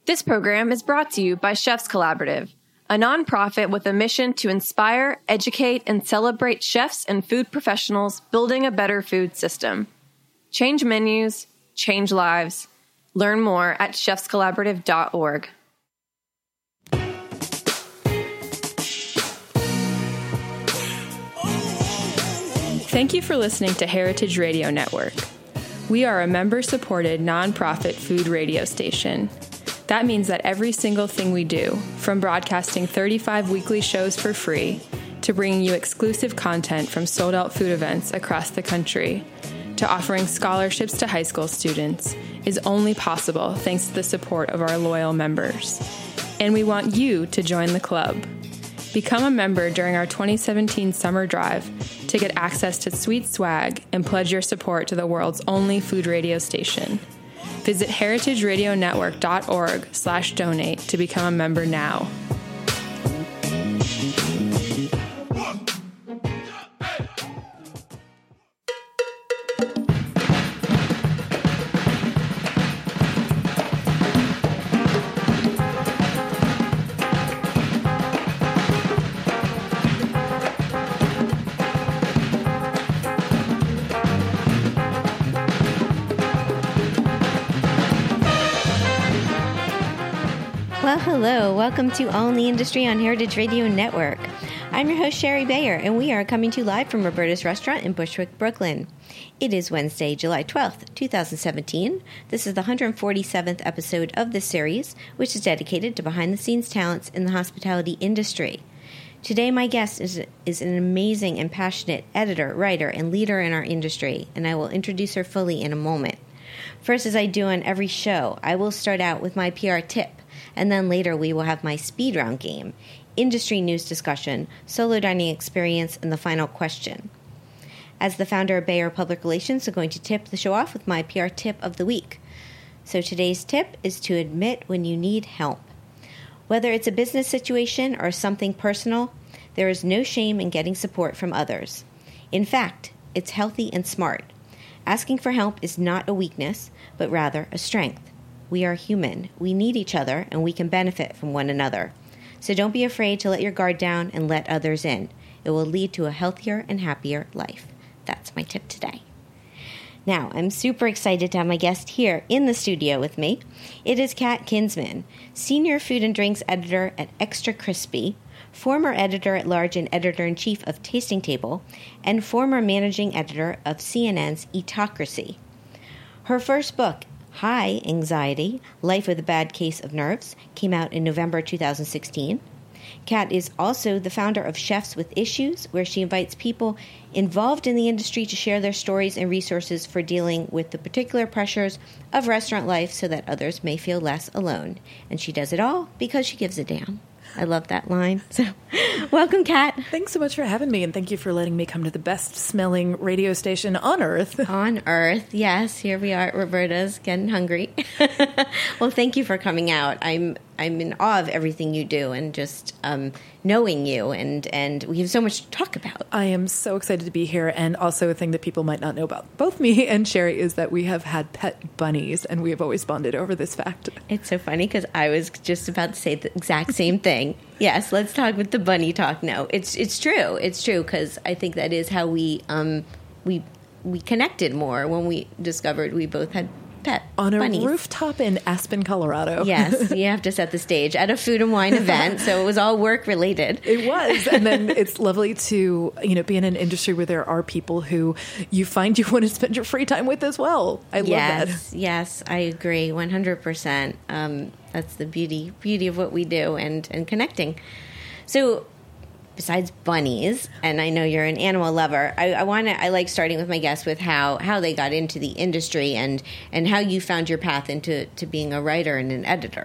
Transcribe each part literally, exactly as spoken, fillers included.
This program is brought to you by Chefs Collaborative, a nonprofit with a mission to inspire, educate, and celebrate chefs and food professionals building a better food system. Change menus, change lives. Learn more at chefs collaborative dot org. Thank you for listening to Heritage Radio Network. We are a member-supported nonprofit food radio station. That means that every single thing we do, from broadcasting thirty-five weekly shows for free to bringing you exclusive content from sold-out food events across the country, to offering scholarships to high school students, is only possible thanks to the support of our loyal members. And we want you to join the club. Become a member during our twenty seventeen summer drive to get access to sweet swag and pledge your support to the world's only food radio station. Visit heritage radio network dot org slash donate to become a member now. Well, hello. Welcome to All in the Industry on Heritage Radio Network. I'm your host, Sherry Bayer, and we are coming to you live from Roberta's Restaurant in Bushwick, Brooklyn. It is Wednesday, July twelfth, twenty seventeen. This is the one hundred forty-seventh episode of this series, which is dedicated to behind-the-scenes talents in the hospitality industry. Today, my guest is, is an amazing and passionate editor, writer, and leader in our industry, and I will introduce her fully in a moment. First, as I do on every show, I will start out with my P R tip, and then later we will have my speed round game, industry news discussion, solo dining experience, and the final question. As the founder of Bayer Public Relations, I'm going to tip the show off with my P R tip of the week. So today's tip is to admit when you need help. Whether it's a business situation or something personal, there is no shame in getting support from others. In fact, it's healthy and smart. Asking for help is not a weakness, but rather a strength. We are human. We need each other, and we can benefit from one another. So don't be afraid to let your guard down and let others in. It will lead to a healthier and happier life. That's my tip today. Now, I'm super excited to have my guest here in the studio with me. It is Kat Kinsman, Senior Food and Drinks Editor at Extra Crispy, former Editor-at-Large and Editor-in-Chief of Tasting Table, and former Managing Editor of C N N's Eatocracy. Her first book, High Anxiety, Life with a Bad Case of Nerves, came out in November two thousand sixteen. Kat is also the founder of Chefs with Issues, where she invites people involved in the industry to share their stories and resources for dealing with the particular pressures of restaurant life so that others may feel less alone. And she does it all because she gives a damn. I love that line. So, welcome, Kat. Thanks so much for having me, and thank you for letting me come to the best-smelling radio station on Earth. On Earth, yes. Here we are at Roberta's, getting hungry. Well, thank you for coming out. I'm I'm in awe of everything you do, and just um, knowing you, and, and we have so much to talk about. I am so excited to be here, and also a thing that people might not know about both me and Sherry is that we have had pet bunnies, and we have always bonded over this fact. It's so funny because I was just about to say the exact same thing. Yes, let's talk with the bunny talk now. It's it's true. It's true because I think that is how we um we we connected more when we discovered we both had pet on a bunnies. Rooftop in Aspen, Colorado. Yes, you have to set the stage at a food and wine event, so it was all work related. It was, and then it's lovely to you know be in an industry where there are people who you find you want to spend your free time with as well. I love yes, that. Yes, I agree, one hundred percent. Um, that's the beauty beauty of what we do and and connecting. So, besides bunnies, and I know you're an animal lover, I, I want to. I like starting with my guests with how, how they got into the industry and, and how you found your path into to being a writer and an editor.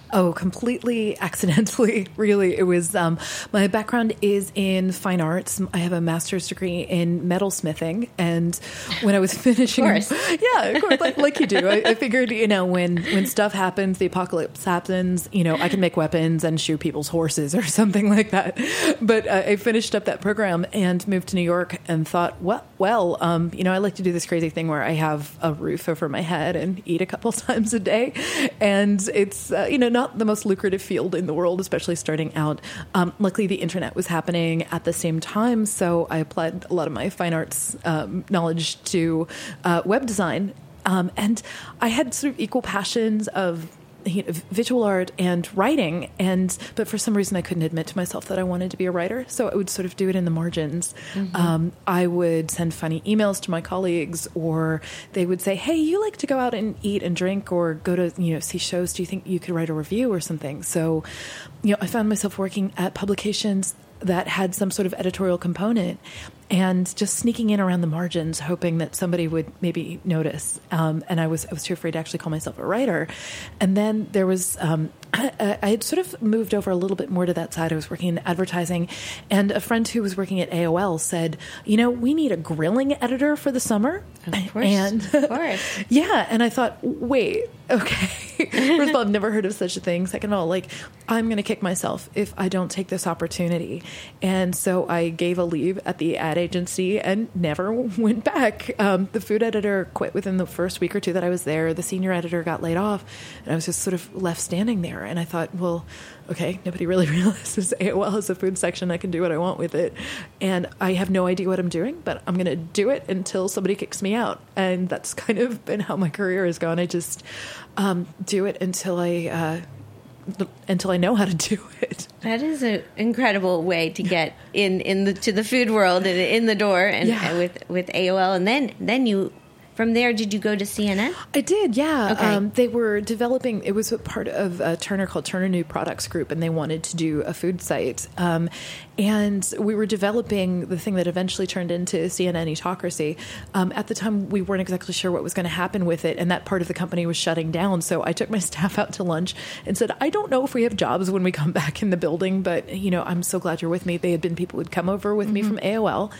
Oh, completely accidentally, really. It was, um, my background is in fine arts. I have a master's degree in metalsmithing. And when I was finishing, of course. yeah, of course, like, like you do, I, I figured, you know, when, when stuff happens, the apocalypse happens, you know, I can make weapons and shoot people's horses or something like that. But uh, I finished up that program and moved to New York and thought, well, well, um, you know, I like to do this crazy thing where I have a roof over my head and eat a couple times a day. And it's, uh, you know, not the most lucrative field in the world, especially starting out. Um, luckily, the internet was happening at the same time, so I applied a lot of my fine arts um, knowledge to uh, web design. Um, and I had sort of equal passions of you know, visual art and writing, and but for some reason I couldn't admit to myself that I wanted to be a writer, so I would sort of do it in the margins. Mm-hmm. Um, I would send funny emails to my colleagues, or they would say, "Hey, you like to go out and eat and drink, or go to you know see shows? Do you think you could write a review or something?" So, you know, I found myself working at publications that had some sort of editorial component, and just sneaking in around the margins, hoping that somebody would maybe notice. Um, and I was I was too afraid to actually call myself a writer. And then there was um, I, I had sort of moved over a little bit more to that side. I was working in advertising, and a friend who was working at A O L said, "You know, we need a grilling editor for the summer." Of course, and of course, yeah. And I thought, wait, okay. First of all, I've never heard of such a thing. Second of all, like, I'm going to kick myself if I don't take this opportunity. And so I gave a leave at the ad agency and never went back. Um, the food editor quit within the first week or two that I was there. The senior editor got laid off, and I was just sort of left standing there. And I thought, well, okay, nobody really realizes A O L has a food section. I can do what I want with it. And I have no idea what I'm doing, but I'm going to do it until somebody kicks me out. And that's kind of been how my career has gone. I just um, do it until I... Uh, until I know how to do it. That is an incredible way to get in, in the to the food world and in the door and yeah. with with A O L, and then then you from there did you go to C N N? I did, yeah. Okay. Um, they were developing. It was a part of a Turner called Turner New Products Group, and they wanted to do a food site. Um, and we were developing the thing that eventually turned into C N N Eatocracy. Um, at the time, we weren't exactly sure what was going to happen with it, and that part of the company was shutting down. So I took my staff out to lunch and said, "I don't know if we have jobs when we come back in the building, but you know, I'm so glad you're with me." They had been people who would come over with mm-hmm. me from A O L.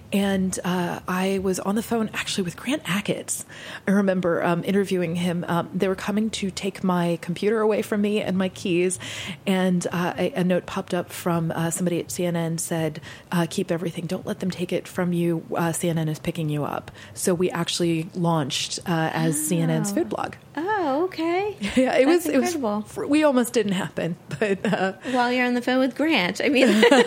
And uh, I was on the phone actually with Grant Achatz. I remember um, interviewing him. Um, they were coming to take my computer away from me and my keys. And uh, a, a note popped up from uh, somebody at C N N said, uh, "Keep everything. Don't let them take it from you. Uh, C N N is picking you up." So we actually launched uh, as oh. C N N's food blog. Oh, okay. Yeah, it That's was incredible. It was, we almost didn't happen, but uh, while you're on the phone with Grant, I mean,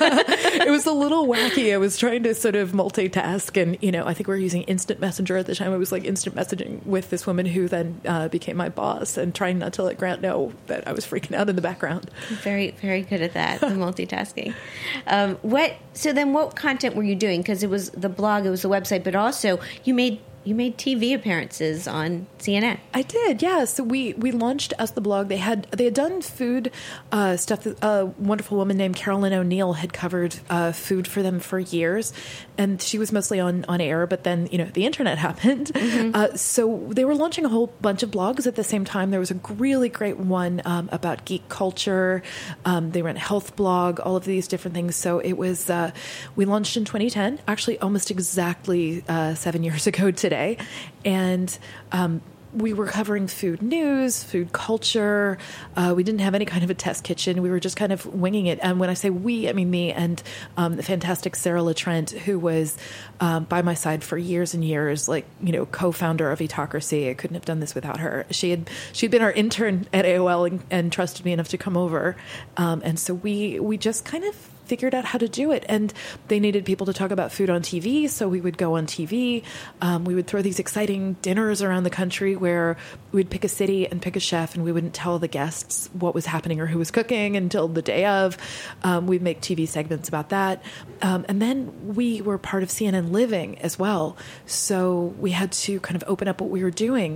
it was a little wacky. I was trying to sort of multitask, and you know, I think we were using instant messenger at the time. It was like instant messaging with this woman who then uh, became my boss, and trying not to let Grant know that I was freaking out in the background. Very, very good at that, the multitasking. Um, what? So then, what content were you doing? Because it was the blog, it was the website, but also you made. You made T V appearances on C N N. I did, yeah. So we, we launched as the blog. They had they had done food uh, stuff. A wonderful woman named Carolyn O'Neill had covered uh, food for them for years, and she was mostly on, on air. But then you know the internet happened, mm-hmm. uh, so they were launching a whole bunch of blogs at the same time. There was a really great one um, about geek culture. Um, they ran a health blog, all of these different things. So it was uh, we launched in twenty ten, actually almost exactly uh, seven years ago today. Today, and um, we were covering food news, food culture. Uh, we didn't have any kind of a test kitchen. We were just kind of winging it. And when I say we, I mean me and um, the fantastic Sarah LaTrent, who was um, by my side for years and years, like, you know, co-founder of Eatocracy. I couldn't have done this without her. She had she'd been our intern at A O L and, and trusted me enough to come over. Um, and so we we just kind of figured out how to do it. And they needed people to talk about food on T V, so we would go on T V. Um, we would throw these exciting dinners around the country where we'd pick a city and pick a chef, and we wouldn't tell the guests what was happening or who was cooking until the day of. Um, we'd make T V segments about that. Um, and then we were part of C N N Living as well. So we had to kind of open up what we were doing.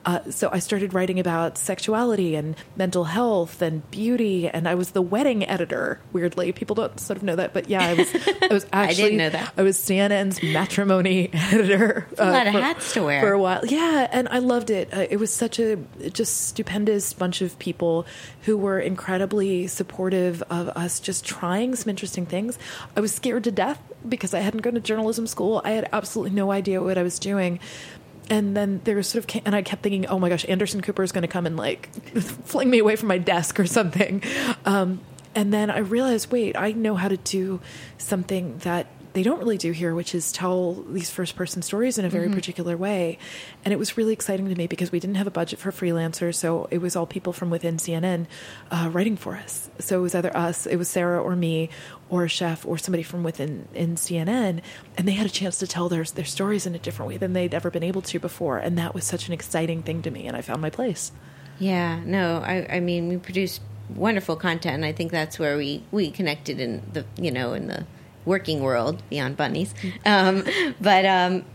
Uh, so I started writing about sexuality and mental health and beauty, and I was the wedding editor. Weirdly, people don't sort of know that, but yeah, I was. I was actually. I didn't know that. I was C N N's matrimony editor. That's a lot uh, of for, hats to wear for a while. Yeah, and I loved it. Uh, it was such a just stupendous bunch of people who were incredibly supportive of us just trying some interesting things. I was scared to death because I hadn't gone to journalism school. I had absolutely no idea what I was doing. And then there was sort of, and I kept thinking, oh my gosh, Anderson Cooper is going to come and like fling me away from my desk or something. Um, and then I realized, wait, I know how to do something that they don't really do here, which is tell these first person stories in a very mm-hmm. particular way. And it was really exciting to me because we didn't have a budget for freelancers. So it was all people from within C N N uh, writing for us. So it was either us, it was Sarah or me or a chef or somebody from within in C N N. And they had a chance to tell their, their stories in a different way than they'd ever been able to before. And that was such an exciting thing to me. And I found my place. Yeah, no, I, I mean, we produced wonderful content. And I think that's where we, we connected in the, you know, in the working world beyond bunnies. Um, but um,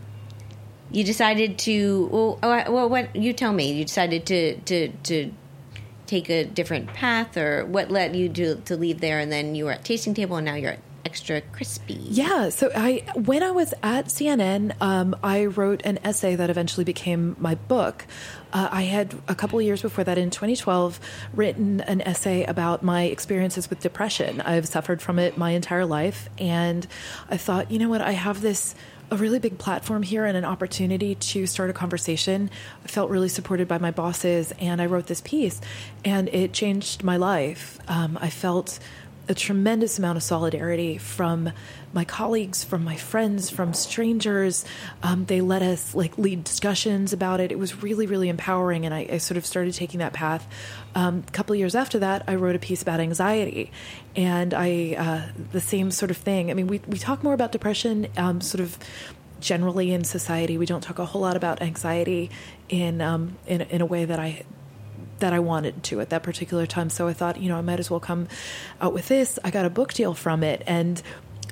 you decided to, well, well, what, you tell me, you decided to, to, to take a different path, or what led you to, to leave there, and then you were at Tasting Table and now you're at Extra Crispy. Yeah. So I, when I was at C N N, um, I wrote an essay that eventually became my book. Uh, I had a couple of years before that, in twenty twelve, written an essay about my experiences with depression. I've suffered from it my entire life. And I thought, you know what, I have this a really big platform here and an opportunity to start a conversation. I felt really supported by my bosses, and I wrote this piece, and it changed my life. Um, I felt a tremendous amount of solidarity from my colleagues, from my friends, from strangers. Um, they let us like lead discussions about it. It was really, really empowering. And I, I sort of started taking that path. Um, a couple of years after that, I wrote a piece about anxiety, and I, uh, the same sort of thing. I mean, we, we talk more about depression, um, sort of generally in society. We don't talk a whole lot about anxiety in, um, in, in a way that I, that I wanted to at that particular time. So I thought, you know, I might as well come out with this. I got a book deal from it. And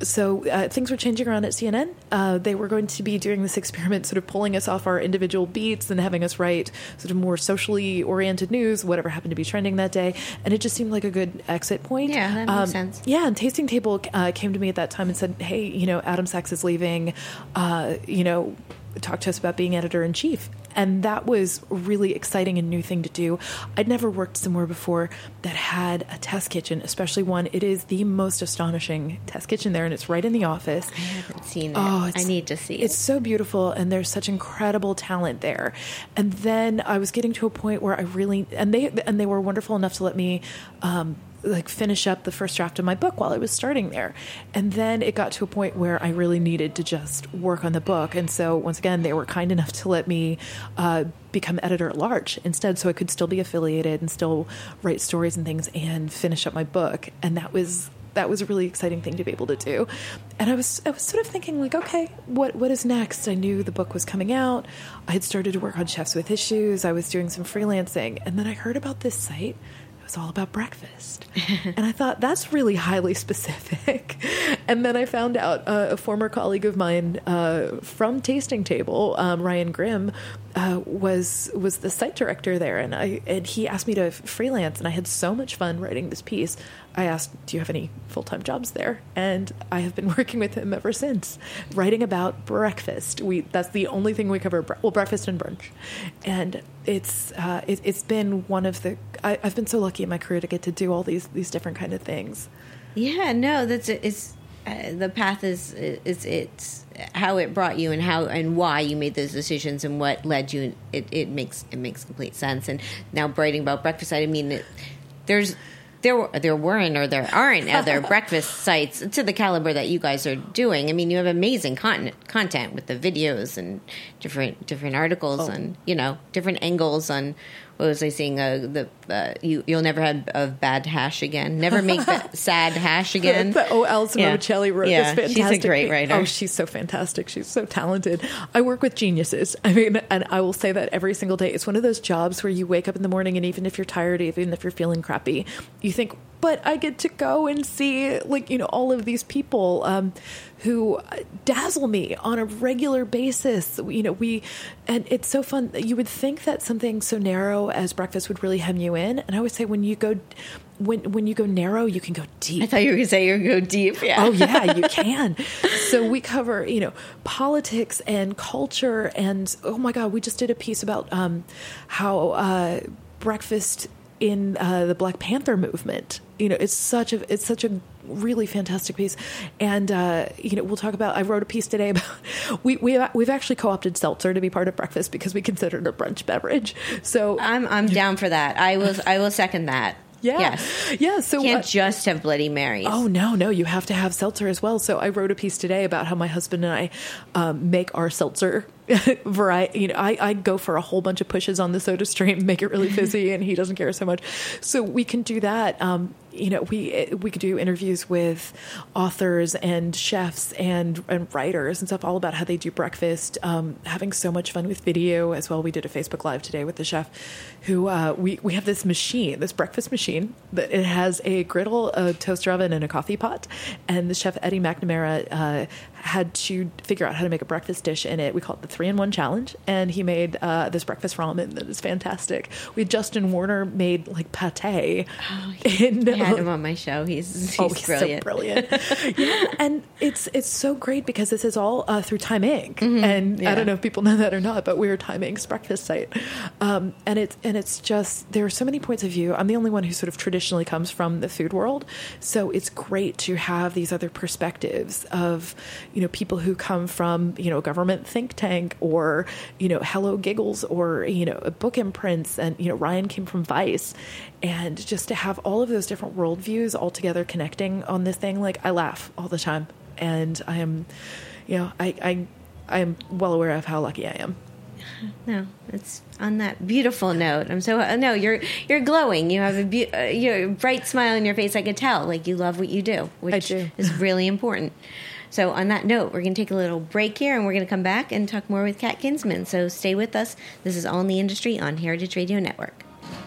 so uh, things were changing around at C N N. Uh, they were going to be doing this experiment, sort of pulling us off our individual beats and having us write sort of more socially oriented news, whatever happened to be trending that day. And it just seemed like a good exit point. Yeah, that makes um, sense. Yeah, and Tasting Table uh, came to me at that time and said, hey, you know, Adam Sachs is leaving, uh, you know, talk to us about being editor-in-chief. And that was a really exciting and new thing to do. I'd never worked somewhere before that had a test kitchen, especially one. It is the most astonishing test kitchen there, and it's right in the office. I haven't seen it. Oh, I need to see it. It's so beautiful, and there's such incredible talent there. And then I was getting to a point where I really, and they and they were wonderful enough to let me um, like finish up the first draft of my book while I was starting there. And then it got to a point where I really needed to just work on the book. And so once again, they were kind enough to let me uh, become editor at large instead, so I could still be affiliated and still write stories and things and finish up my book. And that was that was a really exciting thing to be able to do. And I was I was sort of thinking like, okay, what what is next? I knew the book was coming out. I had started to work on Chefs with Issues. I was doing some freelancing. And then I heard about this site. It was all about breakfast. And I thought, that's really highly specific. And then I found out uh, a former colleague of mine uh, from Tasting Table, um, Ryan Grimm, uh, was was the site director there. And I and he asked me to freelance, and I had so much fun writing this piece. I asked, do you have any full-time jobs there? And I have been working with him ever since, writing about breakfast. We That's the only thing we cover, well, breakfast and brunch. And it's uh, it, it's been one of the, I, I've been so lucky in my career to get to do all these these different kind of things. Yeah, no, that's it's uh, the path is is it's how it brought you and how and why you made those decisions and what led you. It it makes it makes complete sense. And now writing about breakfast, I mean, it, there's. There, there weren't or there aren't other breakfast sites to the caliber that you guys are doing. I mean, you have amazing content, content with the videos and different different articles oh. and, you know, different angles on, what was I saying, uh, the uh, you, you'll never have a bad hash again. Never make ba- sad hash again. the, oh, Alison yeah. Monacelli wrote yeah. this fantastic. She's a great writer. Oh, she's so fantastic. She's so talented. I work with geniuses. I mean, and I will say that every single day. It's one of those jobs where you wake up in the morning, and even if you're tired, even if you're feeling crappy, you think, but I get to go and see, like, you know, all of these people um, who dazzle me on a regular basis. You know, we, and it's so fun. You would think that something so narrow as breakfast would really hem you in. And I always say, when you go, when, when you go narrow, you can go deep. I thought you were going to say you go deep. Yeah. Oh yeah, you can. So we cover, you know, politics and culture, and oh my God, we just did a piece about um, how uh, breakfast in uh, the Black Panther movement. You know, it's such a it's such a really fantastic piece, and uh, you know, we'll talk about. I wrote a piece today about we we we've actually co-opted seltzer to be part of breakfast because we consider it a brunch beverage. So I'm I'm down for that. I will I will second that. Yeah. Yes. Yeah. So you can't uh, just have Bloody Marys. Oh no, no, you have to have seltzer as well. So I wrote a piece today about how my husband and I um, make our seltzer variety. You know, I, I go for a whole bunch of pushes on the Soda Stream, make it really fizzy, and he doesn't care so much. So we can do that. Um, you know, we we could do interviews with authors and chefs and and writers and stuff, all about how they do breakfast. Um, having so much fun with video as well. We did a Facebook Live today with the chef, who uh, we we have this machine, this breakfast machine that it has a griddle, a toaster oven, and a coffee pot. And the chef Eddie McNamara uh, had to figure out how to make a breakfast dish in it. We call it the three in one challenge, and he made uh, this breakfast ramen that is fantastic. We Justin Warner made like pate. Oh, in, I had him on my show. He's, he's, oh, he's brilliant. so brilliant. Yeah, and it's it's so great because this is all uh, through Time Incorporated. Mm-hmm. And yeah. I don't know if people know that or not, but we're Time Incorporated's breakfast site. Um, and it's and it's just, there are so many points of view. I'm the only one who sort of traditionally comes from the food world, so it's great to have these other perspectives of, you know, people who come from, you know, government think tank, or, you know, Hello Giggles, or, you know, Book Imprints, and, you know, Ryan came from Vice. And just to have all of those different worldviews all together connecting on this thing, like, I laugh all the time. And I am, you know, I, I, I am well aware of how lucky I am. No, it's on that beautiful note. I'm so, uh, no, you're, you're glowing. You have a, be- uh, you're a bright smile on your face. I can tell, like, you love what you do, which I do. is really important. So on that note, we're going to take a little break here, and we're going to come back and talk more with Kat Kinsman. So stay with us. This is All in the Industry on Heritage Radio Network.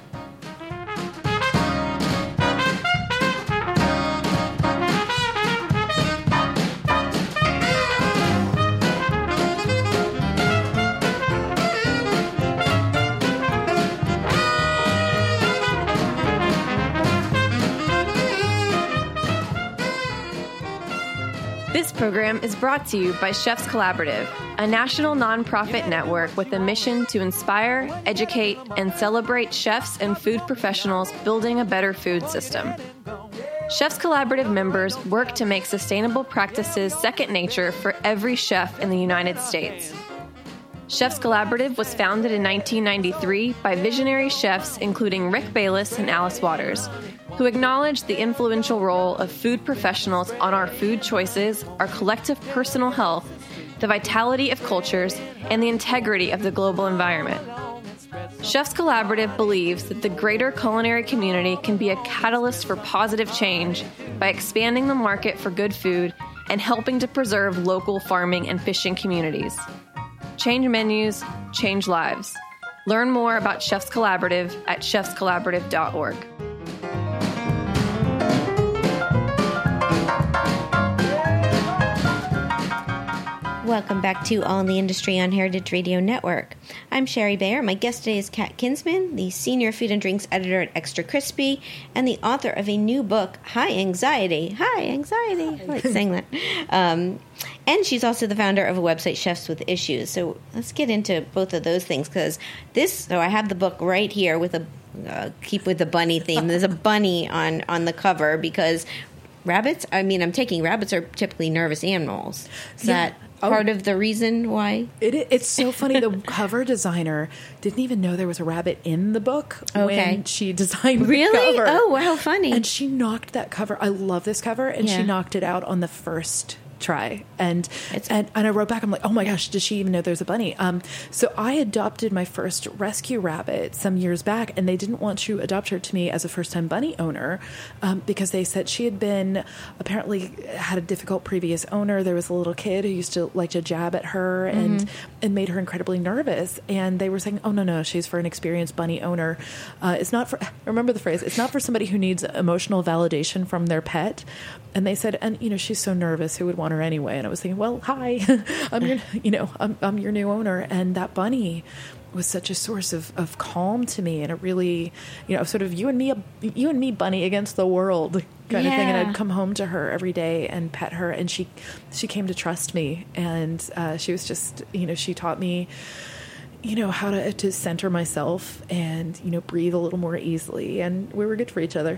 This program is brought to you by Chefs Collaborative, a national nonprofit network with a mission to inspire, educate, and celebrate chefs and food professionals building a better food system. Chefs Collaborative members work to make sustainable practices second nature for every chef in the United States. Chefs Collaborative was founded in nineteen ninety-three by visionary chefs including Rick Bayless and Alice Waters, who acknowledged the influential role of food professionals on our food choices, our collective personal health, the vitality of cultures, and the integrity of the global environment. Chefs Collaborative believes that the greater culinary community can be a catalyst for positive change by expanding the market for good food and helping to preserve local farming and fishing communities. Change menus, change lives. Learn more about Chefs Collaborative at chefs collaborative dot org. Welcome back to All in the Industry on Heritage Radio Network. I'm Sherry Bayer. My guest today is Kat Kinsman, the Senior Food and Drinks Editor at Extra Crispy and the author of a new book, High Anxiety. High Anxiety. I like saying that. Um, and she's also the founder of a website, Chefs with Issues. So let's get into both of those things, because this, so I have the book right here with a, uh, keep with the bunny theme. There's a bunny on, on the cover because rabbits, I mean, I'm taking rabbits are typically nervous animals. Is yeah. that part oh, of the reason why? It, it's so funny. The cover designer didn't even know there was a rabbit in the book okay. when she designed really? the cover. Oh, how funny. And she knocked that cover. I love this cover. And yeah. she knocked it out on the first try. And, and and I wrote back, I'm like, oh my gosh, does she even know there's a bunny? Um, so I adopted my first rescue rabbit some years back, and they didn't want to adopt her to me as a first-time bunny owner um, because they said she had been, apparently had a difficult previous owner. There was a little kid who used to like to jab at her and, mm-hmm. and made her incredibly nervous. And they were saying, oh, no, no, she's for an experienced bunny owner. Uh, it's not for, remember the phrase, it's not for somebody who needs emotional validation from their pet. And they said, and, you know, she's so nervous, who would want her anyway? And I was thinking, well, hi, I'm your, you know, I'm, I'm your new owner. And that bunny was such a source of, of calm to me. And it really, you know, sort of you and me, you and me, bunny against the world kind yeah. of thing. And I'd come home to her every day and pet her. And she, she came to trust me. And uh, she was just, you know, she taught me, you know, how to, to center myself and, you know, breathe a little more easily. And we were good for each other.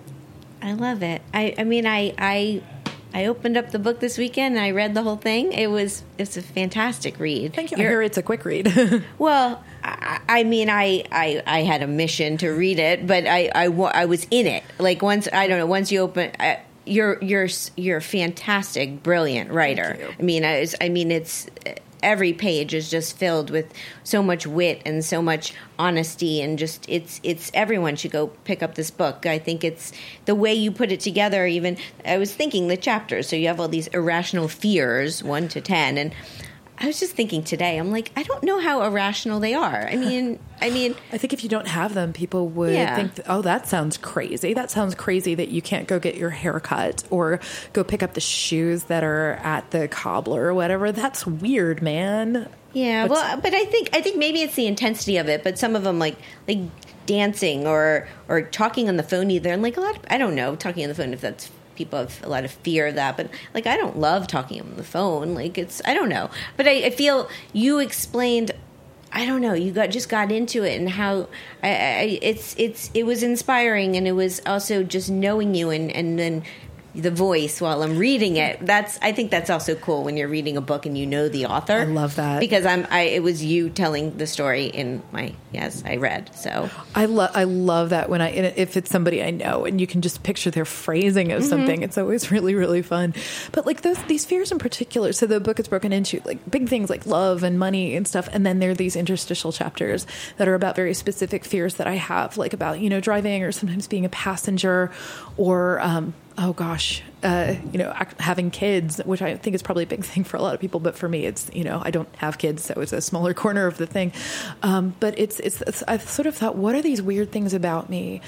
I love it. I, I mean, I, I, I opened up the book this weekend and I read the whole thing. It was, it's a fantastic read. Thank you. You're, I hear it's a quick read. Well, I, I mean, I, I, I had a mission to read it, but I, I, I was in it. Like once, I don't know, once you open, I, you're, you're, you're a fantastic, brilliant writer. I mean, I, I mean, it's, every page is just filled with so much wit and so much honesty, and just it's it's everyone should go pick up this book. I think it's the way you put it together. Even I was thinking the chapters, so you have all these irrational fears, one to ten, and I was just thinking today, I'm like, I don't know how irrational they are. I mean, I mean, I think if you don't have them, people would yeah. think, that, oh, that sounds crazy. That sounds crazy that you can't go get your hair cut or go pick up the shoes that are at the cobbler or whatever. That's weird, man. Yeah, What's, well, but I think I think maybe it's the intensity of it. But some of them, like like dancing or or talking on the phone, either, and like a lot of, I don't know, talking on the phone if that's. People have a lot of fear of that, but like I don't love talking on the phone. Like it's I don't know, but I, I feel you explained. I don't know. You got just got into it, and how I, I, it's it's it was inspiring, and it was also just knowing you, and and then the voice while I'm reading it. That's I think that's also cool when you're reading a book and you know the author. I love that because I'm I it was you telling the story in my yes I read so I love I love that when I if it's somebody I know and you can just picture their phrasing of mm-hmm. something. It's always really really fun. But like those these fears in particular. So the book is broken into like big things like love and money and stuff, and then there are these interstitial chapters that are about very specific fears that I have, like about you know driving or sometimes being a passenger or. Um, Oh gosh, uh, you know, having kids, which I think is probably a big thing for a lot of people, but for me, it's you know, I don't have kids, so it's a smaller corner of the thing. Um, but it's, it's, it's, I've sort of thought, what are these weird things about me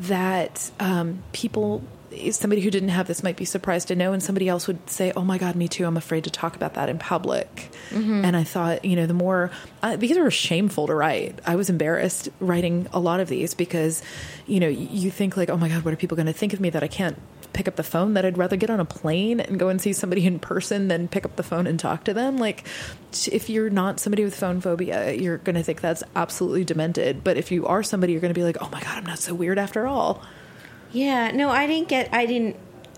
that um, people, somebody who didn't have this might be surprised to know, and somebody else would say, "Oh my God, me too. I'm afraid to talk about that in public." Mm-hmm. And I thought, you know, the more uh, these were shameful to write. I was embarrassed writing a lot of these because, you know, you think like, "Oh my God, what are people going to think of me that I can't pick up the phone, that I'd rather get on a plane and go and see somebody in person than pick up the phone and talk to them." Like if you're not somebody with phone phobia, you're going to think that's absolutely demented. But if you are somebody, you're going to be like, "Oh my God, I'm not so weird after all." Yeah, no, I didn't get, I didn't,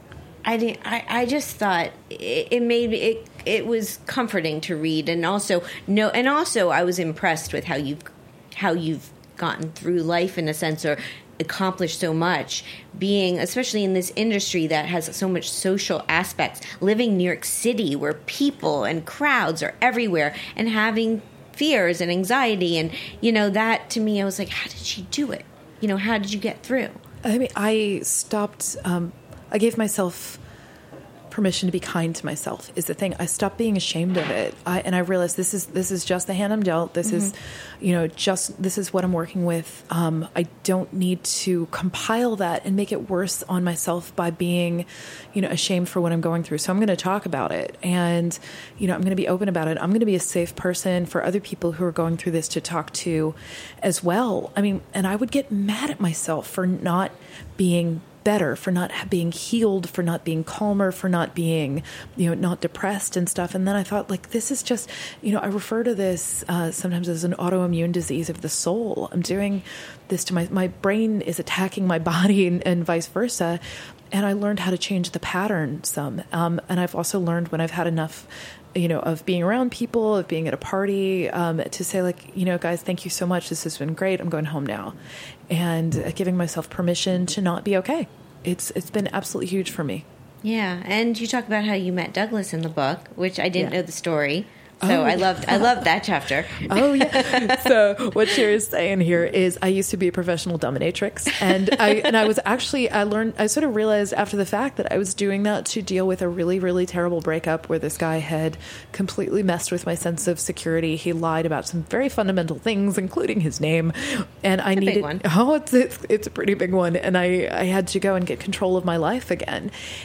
I didn't, I, I just thought it, it made me, it, it was comforting to read. And also, no, and also I was impressed with how you've, how you've gotten through life in a sense, or accomplished so much, being, especially in this industry that has so much social aspects, living in New York City where people and crowds are everywhere, and having fears and anxiety. And, you know, that to me, I was like, how did she do it? You know, how did you get through? I mean, I stopped, um, I gave myself permission to be kind to myself is the thing. I stopped being ashamed of it. I, and I realized this is, this is just the hand I'm dealt. This mm-hmm. is, you know, just, this is what I'm working with. Um, I don't need to compile that and make it worse on myself by being, you know, ashamed for what I'm going through. So I'm going to talk about it, and, you know, I'm going to be open about it. I'm going to be a safe person for other people who are going through this to talk to as well. I mean, and I would get mad at myself for not being better, for not being healed, for not being calmer, for not being, you know, not depressed and stuff. And then I thought, like, this is just, you know, I refer to this uh, sometimes as an autoimmune disease of the soul. I'm doing this to my, my brain is attacking my body, and, and vice versa. And I learned how to change the pattern some. Um, and I've also learned when I've had enough, you know, of being around people, of being at a party, um, to say like, you know, guys, thank you so much. This has been great. I'm going home now. And uh, giving myself permission to not be okay. It's, it's been absolutely huge for me. Yeah, and you talk about how you met Douglas in the book, which I didn't Yeah. know the story. So Oh, I yeah. loved I loved that chapter. Oh, yeah. So what Sherry's saying here is I used to be a professional dominatrix. And I and I was actually, I learned, I sort of realized after the fact that I was doing that to deal with a really, really terrible breakup where this guy had completely messed with my sense of security. He lied about some very fundamental things, including his name. And I A big needed, one. oh, it's, it's, it's a pretty big one. And I, I had to go and get control of my life again.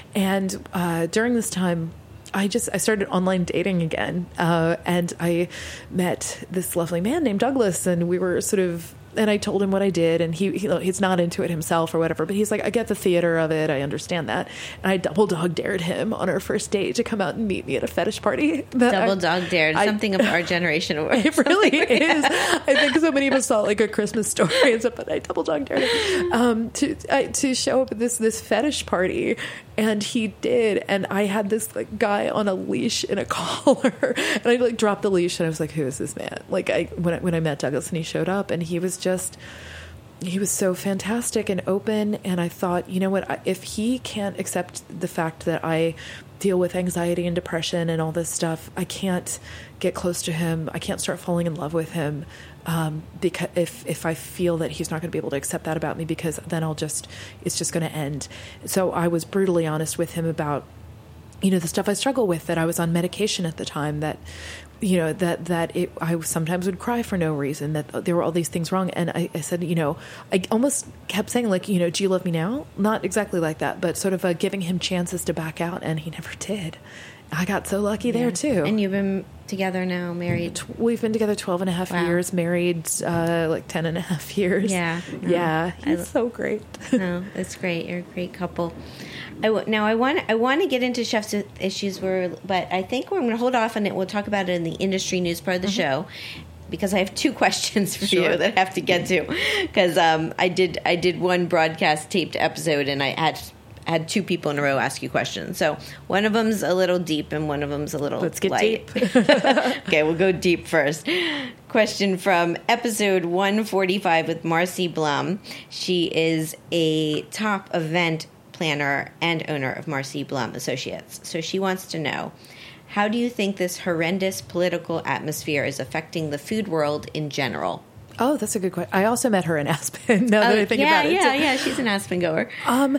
And uh, during this time, I just I started online dating again, uh, and I met this lovely man named Douglas, and we were sort of. And I told him what I did, and he, he he's not into it himself or whatever, but he's like, I get the theater of it, I understand that. And I double dog dared him on our first date to come out and meet me at a fetish party. That Double I- dog dared, I- something of our generation. Or It really is. I think so many of us saw like a Christmas Story and stuff, but I double dog dared him um, to I, to show up at this this fetish party, and he did. And I had this like guy on a leash in a collar, and I like dropped the leash, and I was like, "Who is this man?" Like I when I, when I met Douglas, and he showed up, and he was just. He was so fantastic and open, and I thought, you know what, I- if he can't accept the fact that I deal with anxiety and depression and all this stuff, I can't get close to him. I can't start falling in love with him um, because if if I feel that he's not going to be able to accept that about me, because then I'll just it's just going to end. So I was brutally honest with him about, you know, the stuff I struggle with, that I was on medication at the time, that, you know, that, that it, I sometimes would cry for no reason, that there were all these things wrong. And I, I said, you know, I almost kept saying like, you know, do you love me now? Not exactly like that, but sort of uh, giving him chances to back out. And he never did. I got so lucky there too. And you've been together now, married. Tw- We've been together twelve and a half Wow. years, married uh, like ten and a half years. Yeah. Yeah. I- He's so great. No, that's great. You're a great couple. I w- now I want I want to get into chef's issues, where, but I think we're going to hold off on it. We'll talk about it in the industry news part of the show, because I have two questions for Sure. you that I have to get to. Because um, I did I did one broadcast taped episode, and I had had two people in a row ask you questions. So one of them's a little deep, and one of them's a little Let's get light. deep. Okay, we'll go deep first. Question from episode one forty-five with Marcy Blum. She is a top event planner and owner of Marcy Blum Associates. So she wants to know, how do you think this horrendous political atmosphere is affecting the food world in general? Oh, that's a good question. I also met her in Aspen, now that I think yeah, about it. yeah, yeah. She's an Aspen goer. Um,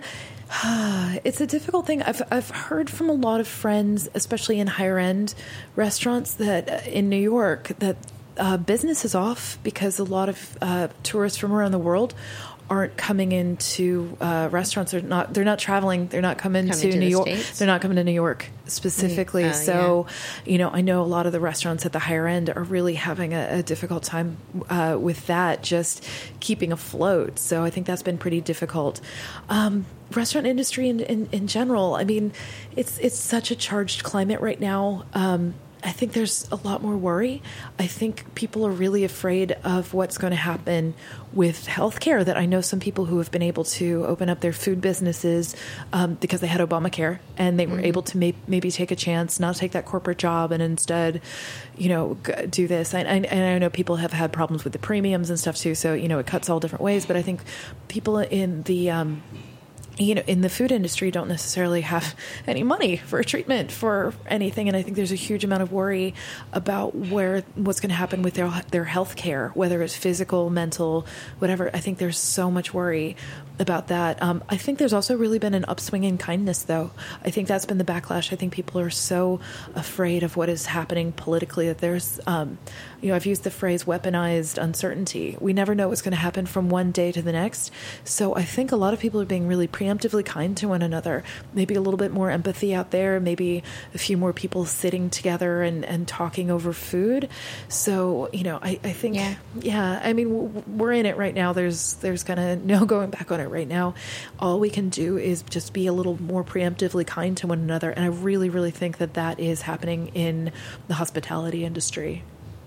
it's a difficult thing. I've I've heard from a lot of friends, especially in higher end restaurants, that uh, in New York, that uh, business is off because a lot of uh, tourists from around the world aren't coming into uh, restaurants. They're not. They're not traveling. They're not coming, Coming to, to New the York. States? They're not coming to New York specifically. Mm, oh, so, you know, I know a lot of the restaurants at the higher end are really having a, a difficult time uh, with that, just keeping afloat. So I think that's been pretty difficult. Um, restaurant industry in, in, in general, I mean, it's it's such a charged climate right now. Um, I think there's a lot more worry. I think people are really afraid of what's going to happen with healthcare. That I know some people who have been able to open up their food businesses um, because they had Obamacare, and they were able to may- maybe take a chance, not take that corporate job, and instead, you know, g- do this. I, I, and I know people have had problems with the premiums and stuff too. So, you know, it cuts all different ways. But I think people in the um, you know, in the food industry don't necessarily have any money for treatment for anything. And I think there's a huge amount of worry about where, what's going to happen with their, their health care, whether it's physical, mental, whatever. I think there's so much worry about that. Um, I think there's also really been an upswing in kindness, though. I think that's been the backlash. I think people are so afraid of what is happening politically that there's, um, you know, I've used the phrase weaponized uncertainty. We never know what's going to happen from one day to the next. So I think a lot of people are being really preemptively kind to one another. Maybe a little bit more empathy out there, maybe a few more people sitting together and, and talking over food. So, you know, I, I think, Yeah. yeah, I mean, w- we're in it right now. There's, there's kind of no going back on it right now. All we can do is just be a little more preemptively kind to one another. And I really, really think that that is happening in the hospitality industry.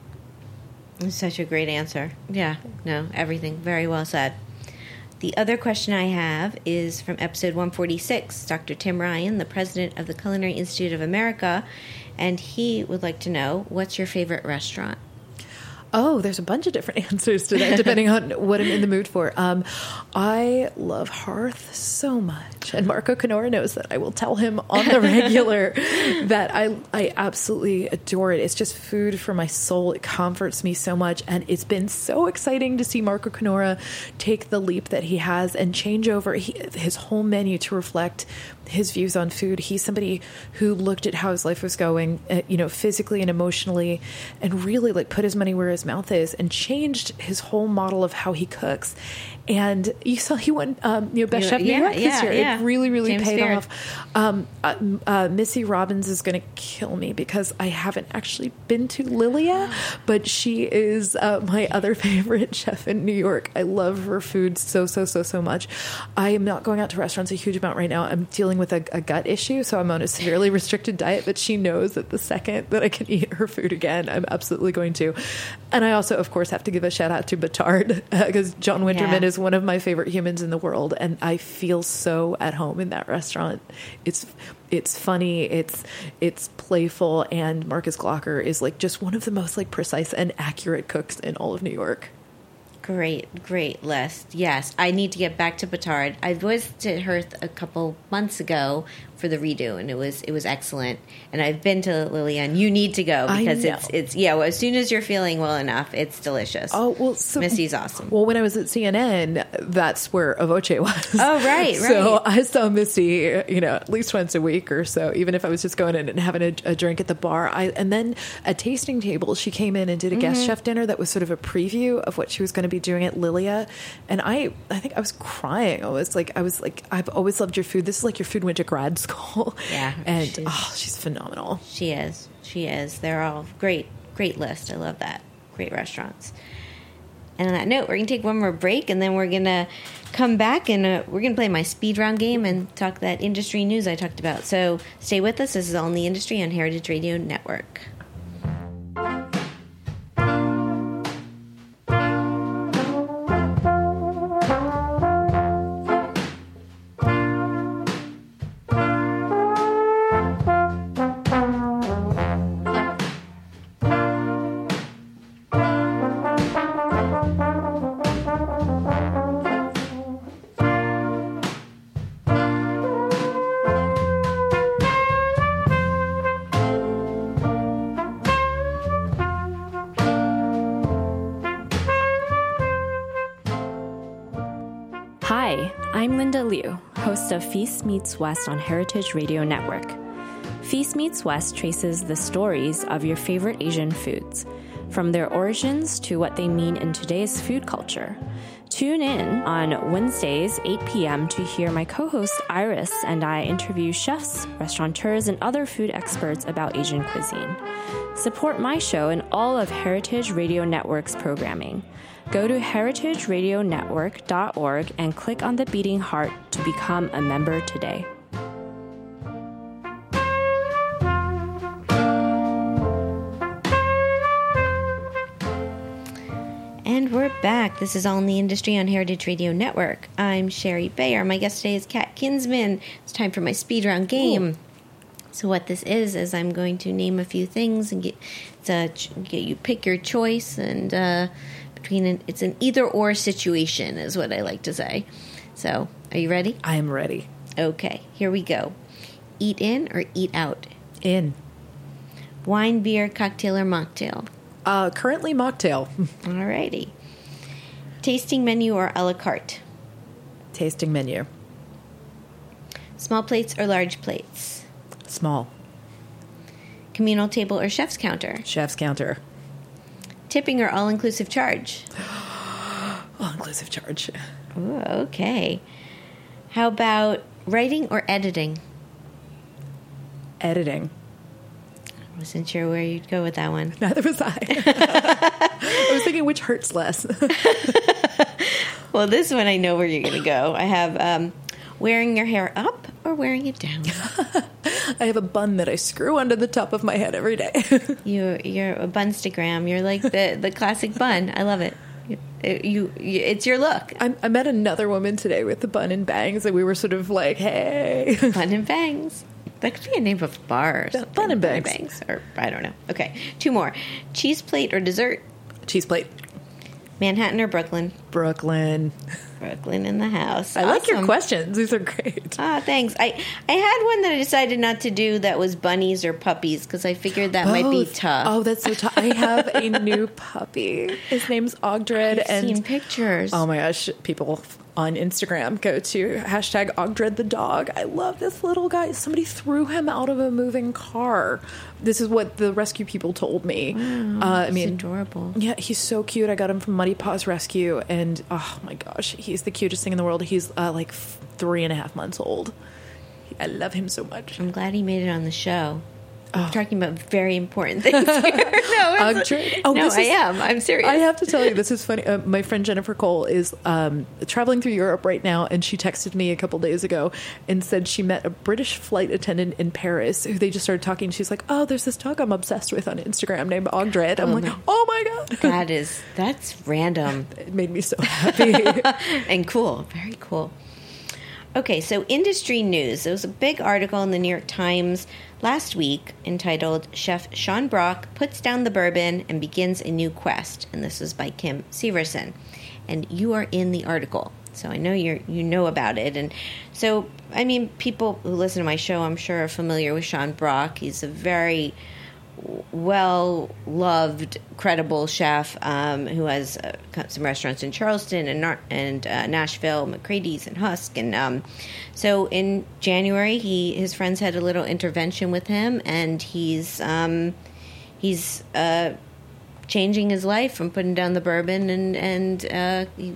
It's such a great answer. Yeah, no, everything. Very well said. The other question I have is from episode one forty-six, Doctor Tim Ryan, the president of the Culinary Institute of America, and he would like to know, what's your favorite restaurant? Oh, there's a bunch of different answers to that, depending on what I'm in the mood for. Um, I love Hearth so much, and Marco Canora knows that. I will tell him on the regular that I I absolutely adore it. It's just food for my soul. It comforts me so much, and it's been so exciting to see Marco Canora take the leap that he has and change over he, his whole menu to reflect his views on food. He's somebody who looked at how his life was going, uh, you know, physically and emotionally, and really like put his money where his mouth is and changed his whole model of how he cooks. And you saw he won, um, you know, Best Chef New yeah, York this yeah, year. yeah. It really, really James paid Beard. off. Um, uh, uh, Missy Robbins is going to kill me because I haven't actually been to Lilia, but she is uh, my other favorite chef in New York. I love her food so, so, so, so much. I am not going out to restaurants a huge amount right now. I'm dealing with a, a gut issue, so I'm on a severely restricted diet, but she knows that the second that I can eat her food again, I'm absolutely going to. And I also, of course, have to give a shout out to Batard because uh, John Winterman Yeah. is one of my favorite humans in the world, and I feel so at home in that restaurant. It's it's funny, it's it's playful, and Marcus Glocker is like just one of the most like precise and accurate cooks in all of New York. Great, great list. Yes, I need to get back to Batard. I was to Hearth a couple months ago for the redo, and it was it was excellent. And I've been to Lilia, and you need to go I because know. it's it's yeah. Well, as soon as you're feeling well enough, it's delicious. Oh well, so, Missy's awesome. Well, when I was at C N N, that's where Avoce was. Oh, right, So right. I saw Missy, you know, at least once a week or so. Even if I was just going in and having a, a drink at the bar, I and then a tasting table. She came in and did a Mm-hmm. guest chef dinner that was sort of a preview of what she was going to be doing at Lilia, and I, I think I was crying. I was like, I was like, I've always loved your food. This is like your food went to grad school. Yeah, and she's- oh, she's phenomenal. She is. She is. They're all great, great list. I love that. Great restaurants. And on that note, we're going to take one more break, and then we're going to come back, and uh, we're going to play my speed round game and talk that industry news I talked about. So stay with us. This is All in the Industry on Heritage Radio Network. Hi, I'm Linda Liu, host of Feast Meets West on Heritage Radio Network. Feast Meets West traces the stories of your favorite Asian foods, from their origins to what they mean in today's food culture. Tune in on Wednesdays, eight p.m. to hear my co-host Iris and I interview chefs, restaurateurs, and other food experts about Asian cuisine. Support my show and all of Heritage Radio Network's programming. Go to heritage radio network dot org and click on the beating heart to become a member today. And we're back. This is All in the Industry on Heritage Radio Network. I'm Sherry Bayer. My guest today is Kat Kinsman. It's time for my speed round game. Ooh. So what this is is I'm going to name a few things and get it's a, get you pick your choice, and uh, between an, it's an either or situation is what I like to say. So are you ready? I am ready. Okay, here we go. Eat in or eat out? In. Wine, beer, cocktail, or mocktail? Uh, currently mocktail. Alrighty. Tasting menu or a la carte? Tasting menu. Small plates or large plates? Small. Communal table or chef's counter? Chef's counter. Tipping or all-inclusive charge? All-inclusive charge. Ooh, okay. How about writing or editing? Editing. I wasn't sure where you'd go with that one. Neither was I. I was thinking which hurts less. Well, this one I know where you're going to go. I have um, wearing your hair up or wearing it down. I have a bun that I screw under the top of my head every day. you, you're a bunstagram. You're like the, the classic bun. I love it. You, you, you, it's your look. I, I met another woman today with the bun and bangs, and we were sort of like, hey. Bun and bangs. That could be a name of a bar. Yeah, bun and bangs. bangs. Or, I don't know. Okay, two more. Cheese plate or dessert? cheese plate. Manhattan or Brooklyn? Brooklyn. Brooklyn in the house. I like your Awesome. questions. These are great. Ah, thanks. I, I had one that I decided not to do that was bunnies or puppies because I figured that might be Both. tough. Oh, that's so tough. I have a new puppy. His name's Ogdred. I've and seen pictures. Oh my gosh, people on Instagram go to hashtag Ogdred the dog. I love this little guy. Somebody threw him out of a moving car. This is what the rescue people told me. Wow, uh, I he's mean, adorable. Yeah, he's so cute. I got him from Muddy Paws Rescue, and oh my gosh, he's the cutest thing in the world. He's uh, like f- three and a half months old. I love him so much. I'm glad he made it on the show. Oh. We're talking about very important things here. no, it's, Ogdred. Oh, no this I is- am. I'm serious. I have to tell you, this is funny. Uh, my friend Jennifer Cole is um, traveling through Europe right now, and she texted me a couple days ago and said she met a British flight attendant in Paris who they just started talking. She's like, "Oh, there's this dog I'm obsessed with on Instagram named Ogdred." I'm Oh like, my- "Oh my god, That is, that's random it made me so happy." and cool. Very cool. Okay, so industry news. There was a big article in the New York Times last week entitled Chef Sean Brock Puts Down the Bourbon and Begins a New Quest. And this was by Kim Severson. And you are in the article. So I know you're you know about it. And so, I mean, people who listen to my show, I'm sure, are familiar with Sean Brock. He's a very well-loved, credible chef um, who has uh, some restaurants in Charleston and Nar- and uh, Nashville, McCrady's and Husk. And um, so in January, he his friends had a little intervention with him, and he's um, he's uh, changing his life from putting down the bourbon and and uh, he,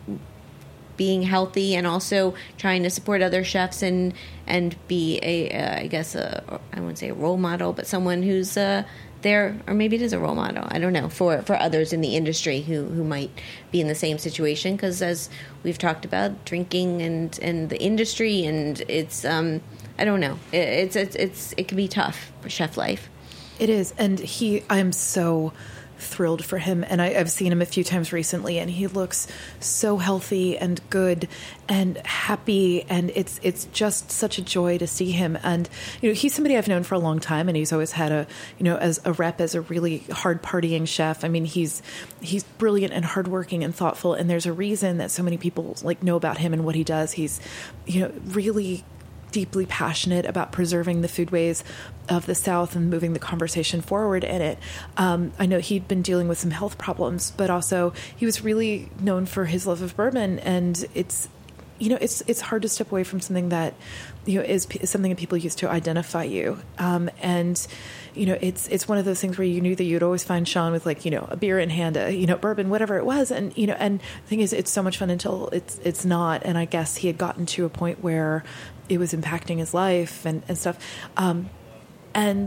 being healthy, and also trying to support other chefs and and be a uh, I guess a I wouldn't say a role model, but someone who's uh, there, or maybe it is a role model. I don't know, for for others in the industry who who might be in the same situation. Because as we've talked about, drinking and and the industry, and it's um I don't know, it, it's it's it's it can be tough for chef life. It is, and he. I'm so thrilled for him, and I, I've seen him a few times recently, and he looks so healthy and good and happy, and it's it's just such a joy to see him. And you know, he's somebody I've known for a long time, and he's always had a you know as a rep as a really hard partying chef. I mean, he's he's brilliant and hardworking and thoughtful, and there's a reason that so many people like know about him and what he does. He's you know really deeply passionate about preserving the foodways of the South and moving the conversation forward in it. Um, I know he'd been dealing with some health problems, but also he was really known for his love of bourbon. And it's, you know, it's it's hard to step away from something that, you know, is, is something that people use to identify you. Um, and, you know, it's it's one of those things where you knew that you'd always find Sean with like, you know, a beer in hand, a, you know, bourbon, whatever it was. And, you know, and the thing is, it's so much fun until it's it's not. And I guess he had gotten to a point where it was impacting his life and, and stuff. Um, and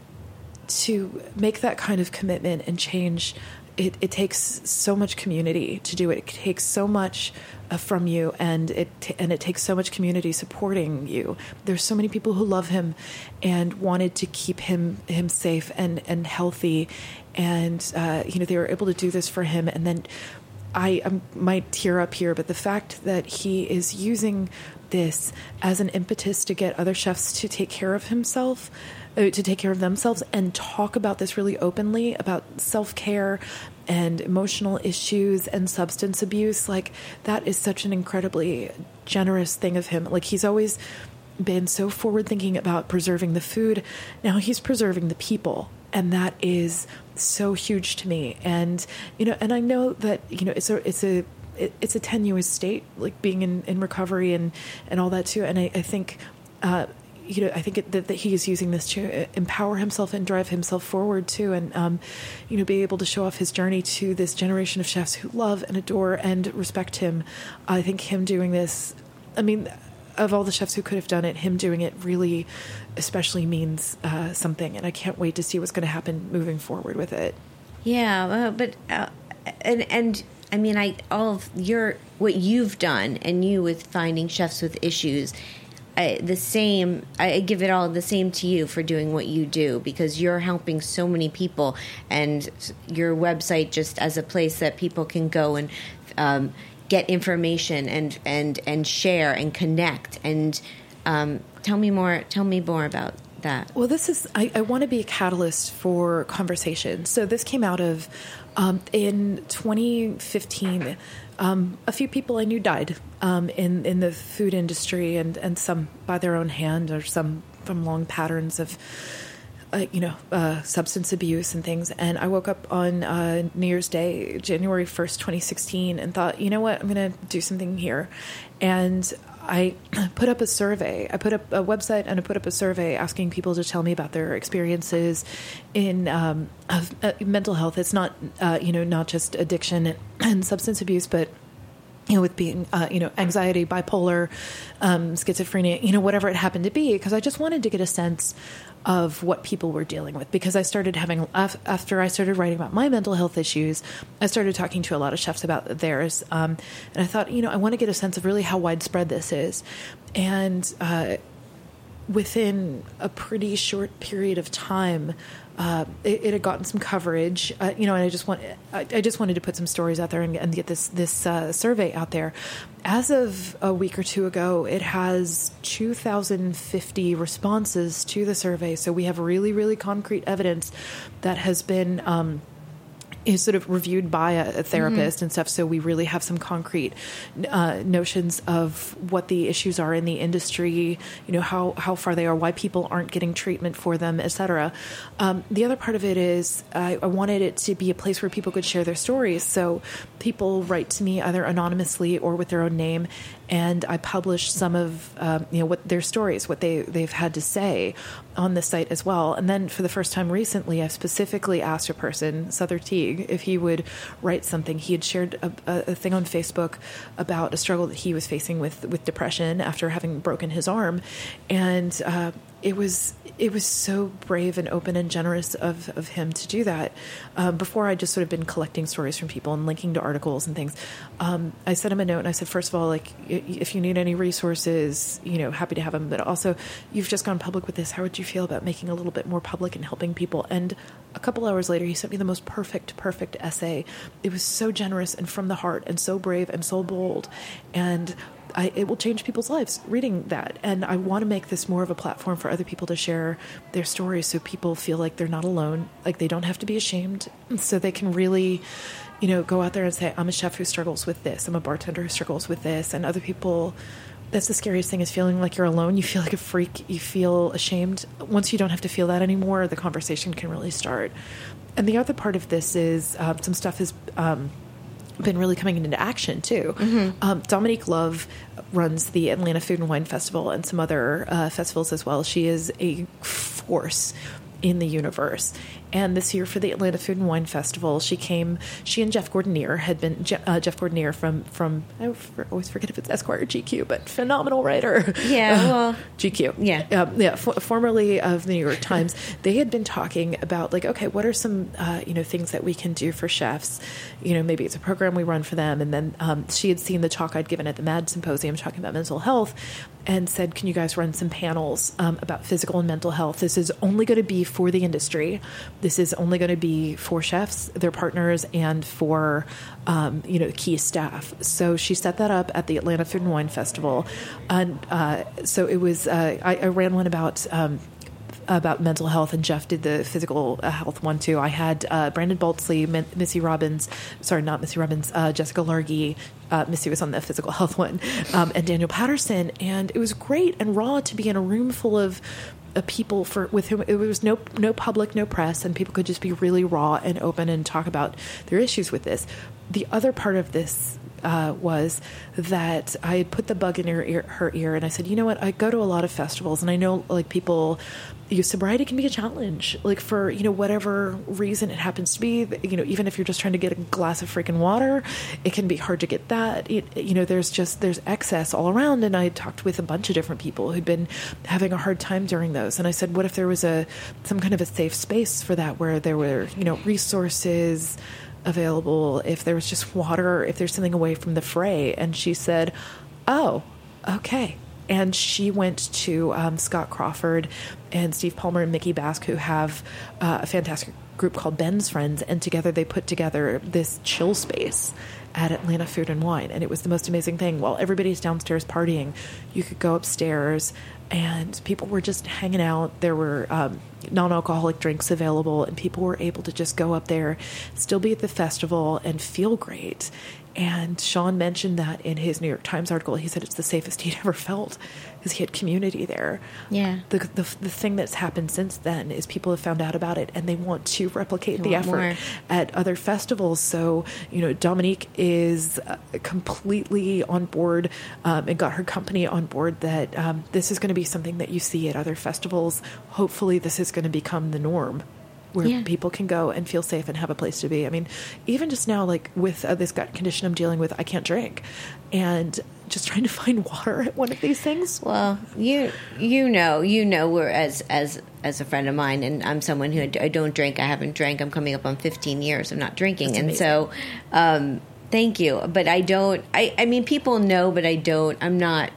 to make that kind of commitment and change, it, it takes so much community to do it. It takes so much uh, from you, and it t- and it takes so much community supporting you. There's so many people who love him and wanted to keep him him safe and, and healthy, and uh, you know they were able to do this for him. And then I, I might tear up here, but the fact that he is using this as an impetus to get other chefs to take care of himself, uh, to take care of themselves, and talk about this really openly about self-care and emotional issues and substance abuse, like that is such an incredibly generous thing of him. Like he's always been so forward-thinking about preserving the food. Now he's preserving the people. And that is so huge to me. And, you know, and I know that, you know, it's a, it's a, it, it's a tenuous state, like being in, in recovery and, and all that too. And I, I think, uh, you know, I think it, that, that he is using this to empower himself and drive himself forward too. And, um, you know, be able to show off his journey to this generation of chefs who love and adore and respect him. I think him doing this, I mean, of all the chefs who could have done it, him doing it really especially means uh, something. And I can't wait to see what's going to happen moving forward with it. Yeah, uh, but uh, and and I mean, I all of your what you've done, and you with finding chefs with issues, I, the same. I give it all the same to you for doing what you do, because you're helping so many people, and your website just as a place that people can go and um, get information and and and share and connect. And um, tell me more. Tell me more about that? Well, this is, I, I want to be a catalyst for conversation. So this came out of, um, in twenty fifteen, um, a few people I knew died um, in, in the food industry, and, and some by their own hand, or some from long patterns of, uh, you know, uh, substance abuse and things. And I woke up on uh, New Year's Day, January first, twenty sixteen, and thought, you know what, I'm going to do something here. And I put up a survey. I put up a website and I put up a survey asking people to tell me about their experiences in um, of, uh, mental health. It's not, uh, you know, not just addiction and, and substance abuse, but you know, with being, uh, you know, anxiety, bipolar, um, schizophrenia, you know, whatever it happened to be, because I just wanted to get a sense of what people were dealing with. Because I started having, after I started writing about my mental health issues, I started talking to a lot of chefs about theirs. Um, and I thought, you know, I want to get a sense of really how widespread this is. And uh, within a pretty short period of time, Uh, it, it had gotten some coverage, uh, you know, and I just want, I, I just wanted to put some stories out there and, and get this this uh, survey out there. As of a week or two ago, it has two thousand fifty responses to the survey. So we have really, really concrete evidence that has been um, is sort of reviewed by a, a therapist mm-hmm. and stuff. So we really have some concrete uh, notions of what the issues are in the industry, you know, how, how far they are, why people aren't getting treatment for them, et cetera. Um, the other part of it is I, I wanted it to be a place where people could share their stories. So people write to me either anonymously or with their own name, and I publish some of, um, you know, what their stories, what they, they've had to say on the site as well. And then for the first time recently, I've specifically asked a person, Souther Teague, if he would write something. He had shared a, a thing on Facebook about a struggle that he was facing with, with depression after having broken his arm. And uh, it was it was so brave and open and generous of, of him to do that. Um, before, I'd just sort of been collecting stories from people and linking to articles and things. Um, I sent him a note and I said, first of all, like, if you need any resources, you know, happy to have them. But also, you've just gone public with this. How would you feel about making a little bit more public and helping people? And a couple hours later, he sent me the most perfect, perfect essay. It was so generous and from the heart and so brave and so bold. And I, it will change people's lives reading that. And I want to make this more of a platform for other people to share their stories, so people feel like they're not alone, like they don't have to be ashamed, so they can really, you know, go out there and say, I'm a chef who struggles with this. I'm a bartender who struggles with this. And other people, that's the scariest thing, is feeling like you're alone. You feel like a freak. You feel ashamed. Once you don't have to feel that anymore, the conversation can really start. And the other part of this is um, some stuff is... Um, been really coming into action too. Mm-hmm. Um, Dominique Love runs the Atlanta Food and Wine Festival and some other uh, festivals as well. She is a force in the universe. And this year for the Atlanta Food and Wine Festival, she came, she and Jeff Gordonier had been, uh, Jeff Gordonier from, from I always forget if it's Esquire or G Q, but phenomenal writer. Yeah, uh, well. G Q. Yeah. Uh, yeah, f- formerly of the New York Times. They had been talking about, like, okay, what are some, uh, you know, things that we can do for chefs? You know, maybe it's a program we run for them. And then um, she had seen the talk I'd given at the MAD Symposium talking about mental health, and said, can you guys run some panels um, about physical and mental health? This is only going to be for the industry. This is only going to be for chefs, their partners, and for, um, you know, key staff. So she set that up at the Atlanta Food and Wine Festival. And uh, so it was, uh, I, I ran one about... Um, about mental health, and Jeff did the physical health one too. I had uh, Brandon Boltzley, M- Missy Robbins, sorry, not Missy Robbins, uh, Jessica Largy, uh, Missy was on the physical health one, um, and Daniel Patterson. And it was great and raw to be in a room full of uh, people for with whom it was no no public, no press, and people could just be really raw and open and talk about their issues with this. The other part of this Uh, was that I had put the bug in her ear, her ear, and I said, you know what, I go to a lot of festivals, and I know, like, people, you know, sobriety can be a challenge, like, for, you know, whatever reason it happens to be. You know, even if you're just trying to get a glass of freaking water, it can be hard to get that. It, you know, there's just, there's excess all around. And I talked with a bunch of different people who'd been having a hard time during those. And I said, what if there was a, some kind of a safe space for that, where there were, you know, resources available, if there was just water, if there's something away from the fray. And she said, oh, okay. And she went to um, Scott Crawford and Steve Palmer and Mickey Bask, who have uh, a fantastic group called Ben's Friends, and together they put together this chill space at Atlanta Food and Wine, and it was the most amazing thing. While everybody's downstairs partying, you could go upstairs, and people were just hanging out. There were um, non-alcoholic drinks available, and people were able to just go up there, still be at the festival, and feel great. And Sean mentioned that in his New York Times article. He said it's the safest he'd ever felt because he had community there. Yeah. The, the the thing that's happened since then is people have found out about it, and they want to replicate They the want effort more. at other festivals. So, you know, Dominique is uh, completely on board um, and got her company on board that um, this is going to be something that you see at other festivals. Hopefully this is going to become the norm, where Yeah. people can go and feel safe and have a place to be. I mean, even just now, like with uh, this gut condition I'm dealing with, I can't drink. And just trying to find water at one of these things. Well, you you know you know we're as as as a friend of mine, and I'm someone who I don't drink. I haven't drank. I'm coming up on fifteen years of not drinking, That's and amazing. so um, thank you. But I don't. I I mean, people know, but I don't. I'm not.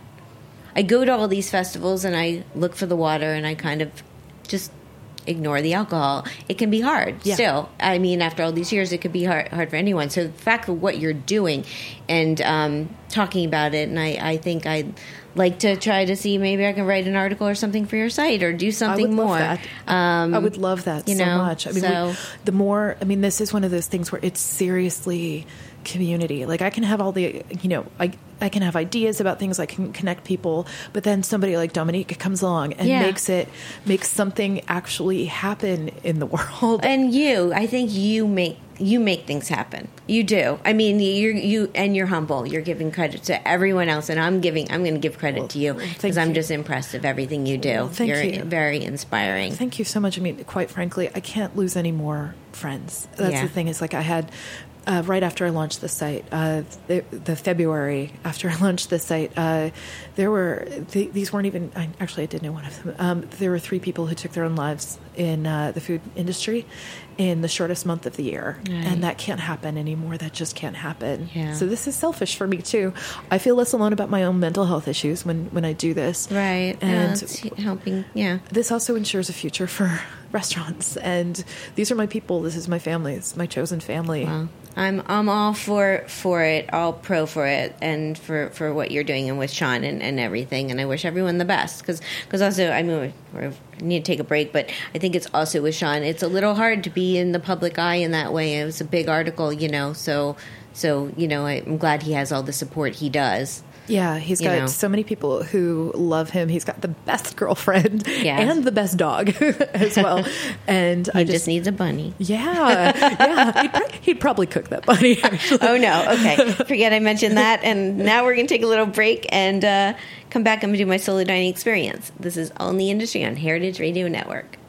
I go to all these festivals and I look for the water, and I kind of just ignore the alcohol. It can be hard Yeah. still. I mean, after all these years, it could be hard, hard for anyone. So the fact of what you're doing and um, talking about it, and I, I think I'd like to try to see maybe I can write an article or something for your site or do something I would more. Love that. Um, I would love that you so know, much. I mean, so- we, the more, I mean, this is one of those things where it's seriously community. Like I can have all the, you know, I, I can have ideas about things. I can connect people, but then somebody like Dominique comes along and Yeah. makes it, makes something actually happen in the world. And you, I think you make you make things happen. You do. I mean, you you and you're humble. You're giving credit to everyone else, and I'm giving. I'm going to give credit to you because I'm you. just impressed of everything you do. Well, thank you're you. very inspiring. Thank you so much. I mean, quite frankly, I can't lose any more friends. That's Yeah. the thing. Is like I had uh, right after I launched the site, uh, the, the February after I launched the site, uh, there were th- these weren't even. I, actually, I did know one of them. Um, there were three people who took their own lives in uh, the food industry in the shortest month of the year, Right. and that can't happen anymore. That just can't happen. Yeah. So this is selfish for me too. I feel less alone about my own mental health issues when when I do this. Right. And uh, it's helping. Yeah. this also ensures a future for restaurants, and these are my people. This is my family. It's my chosen family. Well, I'm I'm all for for it, all pro for it, and for, for what you're doing and with Sean and, and everything. And I wish everyone the best because also I mean we need to take a break, but I think it's also with Sean. It's a little hard to be in the public eye in that way. It was a big article, you know. So so you know I'm glad he has all the support he does. Yeah, he's You got know. so many people who love him. He's got the best girlfriend Yeah. and the best dog as well. And He I just, just, needs a bunny. yeah, yeah, he'd, pro- he'd probably cook that bunny. Actually. Oh, no. Okay. Forget I mentioned that. And now we're going to take a little break and uh, come back and do my solo dining experience. This is All in the Industry on Heritage Radio Network.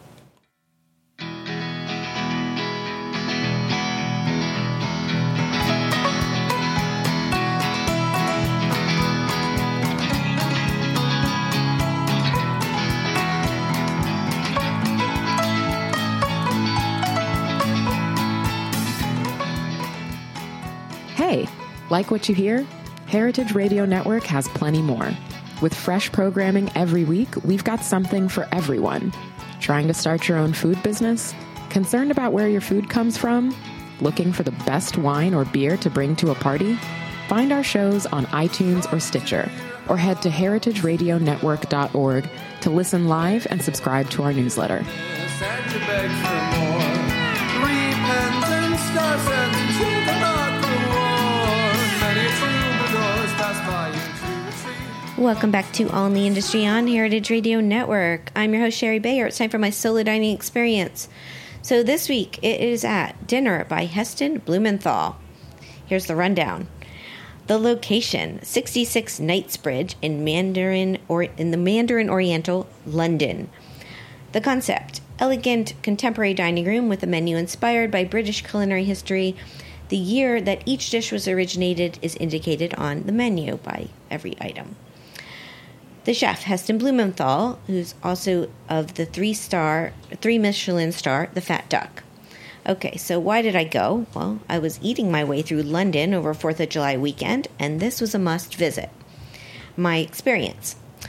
Hey, like what you hear? Heritage Radio Network has plenty more. With fresh programming every week, we've got something for everyone. Trying to start your own food business? Concerned about where your food comes from? Looking for the best wine or beer to bring to a party? Find our shows on iTunes or Stitcher, or head to heritage radio network dot org to listen live and subscribe to our newsletter. And you beg for more. Repentance starts and children not the war. Many troubadours pass by into retreat. Welcome back to All in the Industry on Heritage Radio Network. I'm your host, Sherry Bayer. It's time for my solo dining experience. So this week, it is at Dinner by Heston Blumenthal. Here's the rundown. The location, sixty-six Knightsbridge in Mandarin or in the Mandarin Oriental, London. The concept, elegant contemporary dining room with a menu inspired by British culinary history. The year that each dish was originated is indicated on the menu by every item. The chef, Heston Blumenthal, who's also of the three-star, three Michelin star, The Fat Duck. Okay, so why did I go? Well, I was eating my way through London over fourth of July weekend, and this was a must visit. My experience.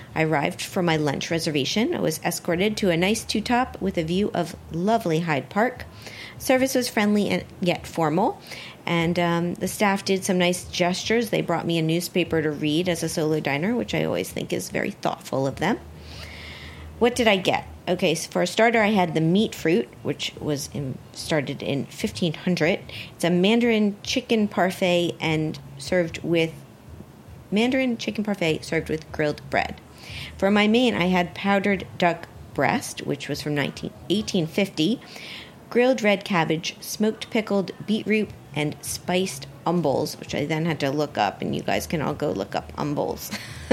I arrived for my lunch reservation. I was escorted to a nice two-top with a view of lovely Hyde Park. Service was friendly and yet formal, and um, the staff did some nice gestures. They brought me a newspaper to read as a solo diner, which I always think is very thoughtful of them. What did I get? Okay, so for a starter, I had the meat fruit, which was in, started in fifteen hundred. It's a Mandarin chicken parfait and served with Mandarin chicken parfait served with grilled bread. For my main, I had powdered duck breast, which was from eighteen fifty, grilled red cabbage, smoked pickled beetroot, and spiced umbles, which I then had to look up, and you guys can all go look up umbles.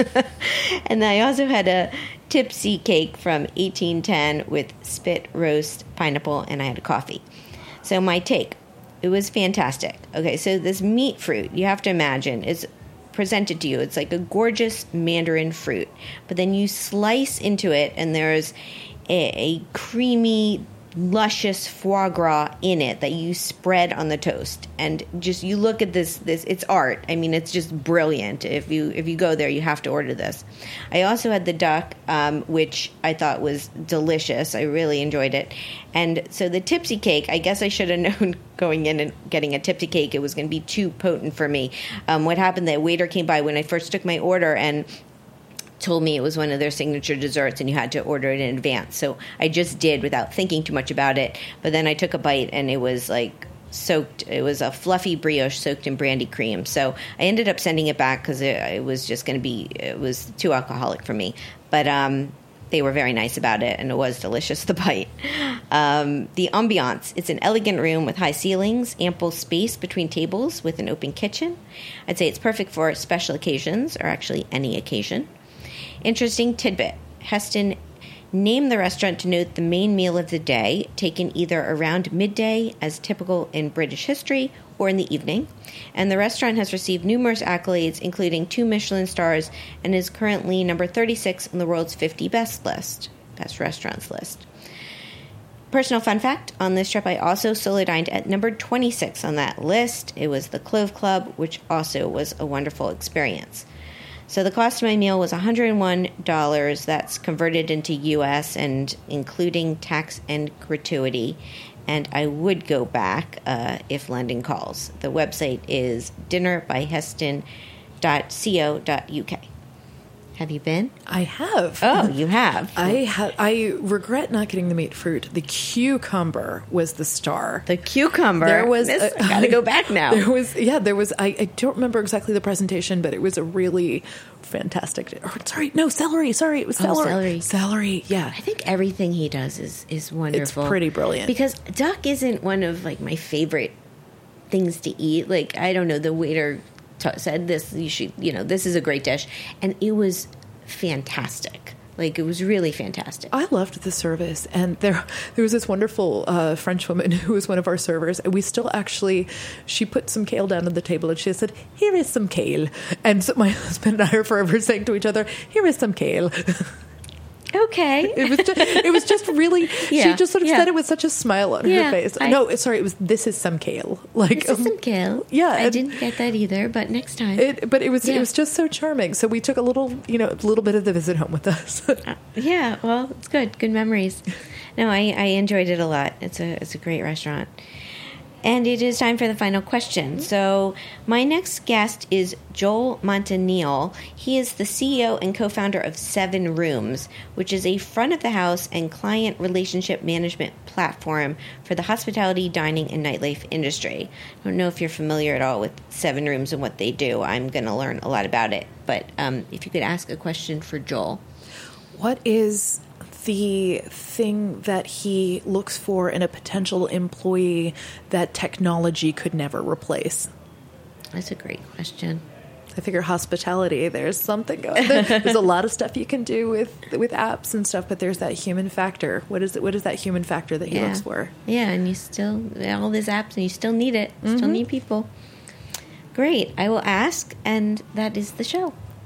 And I also had a tipsy cake from eighteen ten with spit roast pineapple, and I had a coffee. So my take, it was fantastic. Okay, so this meat fruit, you have to imagine, is presented to you. It's like a gorgeous mandarin fruit, but then you slice into it, and there's a, a creamy, luscious foie gras in it that you spread on the toast. And just, you look at this, this, it's art. I mean, it's just brilliant. If you, if you go there, you have to order this. I also had the duck, um, which I thought was delicious. I really enjoyed it. And so the tipsy cake, I guess I should have known going in and getting a tipsy cake, it was going to be too potent for me. Um, what happened, the waiter came by when I first took my order and told me it was one of their signature desserts and you had to order it in advance. So I just did without thinking too much about it. But then I took a bite and it was like soaked. It was a fluffy brioche soaked in brandy cream. So I ended up sending it back because it, it was just going to be, it was too alcoholic for me. But um, they were very nice about it and it was delicious, the bite. Um, the ambiance, it's an elegant room with high ceilings, ample space between tables with an open kitchen. I'd say it's perfect for special occasions or actually any occasion. Interesting tidbit. Heston named the restaurant to note the main meal of the day, taken either around midday, as typical in British history, or in the evening. And the restaurant has received numerous accolades, including two Michelin stars, and is currently number thirty-six on the world's fifty best list, best restaurants list. Personal fun fact, on this trip I also solo dined at number twenty-six on that list. It was the Clove Club, which also was a wonderful experience. So the cost of my meal was one hundred one dollars. That's converted into U S and including tax and gratuity. And I would go back uh, if London calls. The website is dinner by heston dot co dot uk. Have you been? I have. Oh, you have. I have. I regret not getting the meat fruit. The cucumber was the star. The cucumber. There was. This, a, I gotta go back now. There was. Yeah, there was. I, I don't remember exactly the presentation, but it was a really fantastic. Or, sorry, no celery. Sorry, it was celery. Oh, celery. Celery. Yeah. I think everything he does is is wonderful. It's pretty brilliant. Because duck isn't one of like my favorite things to eat. Like, I don't know. The waiter t- said this. You should. You know, this is a great dish, and it was fantastic. Like, it was really fantastic. I loved the service, and there there was this wonderful uh, French woman who was one of our servers, and we still actually, she put some kale down on the table, and she said, "Here is some kale." And so my husband and I are forever saying to each other, "Here is some kale." Okay. It was just, it was just really, Yeah, she just sort of yeah. said it with such a smile on Yeah, her face. I- no, sorry, it was, "This is some kale." Like, This is some um, kale. yeah, I and- didn't get that either, but next time. It, but it was Yeah. it was just so charming. So we took a little, you know, a little bit of the visit home with us. Yeah, well, it's good. Good memories. No, I, I enjoyed it a lot. It's a it's a great restaurant. And it is time for the final question. So my next guest is Joel Montanil. He is the C E O and co-founder of Seven Rooms, which is a front-of-the-house and client relationship management platform for the hospitality, dining, and nightlife industry. I don't know if you're familiar at all with Seven Rooms and what they do. I'm going to learn a lot about it. But um, if you could ask a question for Joel. What is the thing that he looks for in a potential employee that technology could never replace? That's a great question. I figure hospitality, there's something going there. There's a lot of stuff you can do with with apps and stuff, but there's that human factor. What is it? What is that human factor that he Yeah. looks for? Yeah, and you still, all these apps, and you still need it. You Still need people. Great. I will ask, and that is the show.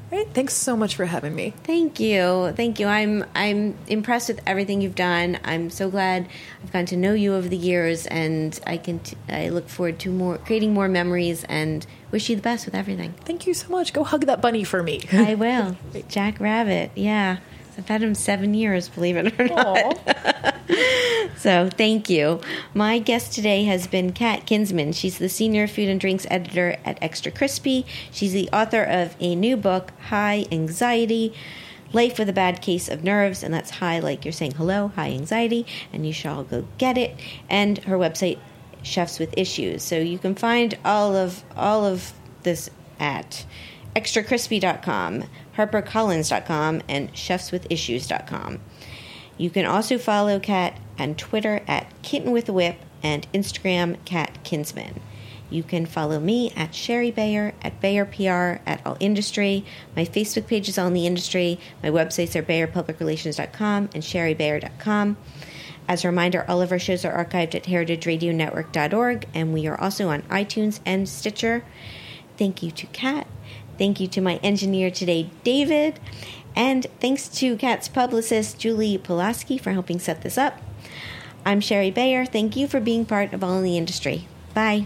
All right. Thanks so much for having me. Thank you. Thank you. I'm I'm impressed with everything you've done. I'm so glad I've gotten to know you over the years, and I can t- I look forward to more creating more memories, and wish you the best with everything. Thank you so much. Go hug that bunny for me. I will. Jack Rabbit. Yeah. I've had him seven years, believe it or not. So thank you. My guest today has been Kat Kinsman. She's the senior food and drinks editor at Extra Crispy. She's the author of a new book, High Anxiety, Life with a Bad Case of Nerves. And that's high like you're saying hello, high anxiety. And you shall go get it. And her website, Chefs with Issues. So you can find all of all of this at extra crispy dot com, harper collins dot com, and chefs with issues dot com. You can also follow Kat on Twitter at Kitten with a Whip and Instagram Kat Kinsman. You can follow me at Sherry Bayer, at Bayer P R, at All Industry. My Facebook page is All in the Industry. My websites are bayer public relations dot com and sherry bayer dot com. As a reminder, all of our shows are archived at heritage radio network dot org, and we are also on iTunes and Stitcher. Thank you to Kat. Thank you to my engineer today, David. And thanks to Kat's publicist, Julie Pulaski, for helping set this up. I'm Sherry Bayer. Thank you for being part of All in the Industry. Bye.